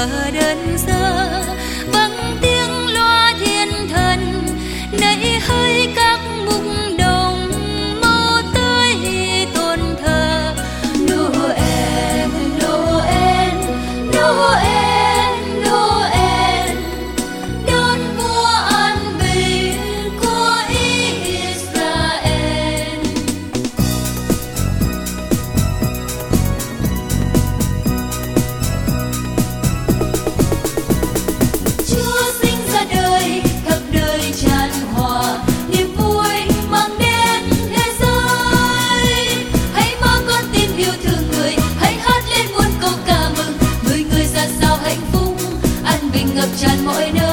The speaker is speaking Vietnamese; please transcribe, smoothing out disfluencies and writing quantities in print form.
và đơn sơ bằng tiếng loa thiên thần nảy hơi các mục đồng mơ tới tôn thờ Noel, Noel, Noel, Noel, đón vua an bình của Israel. Chúa sinh ra đời, khắp đời tràn hòa niềm vui mang đến thế giới. Hãy mang con tim yêu thương người, hãy hát lên muôn câu ca mừng. Người người ra sao hạnh phúc, an bình ngập tràn mọi nơi.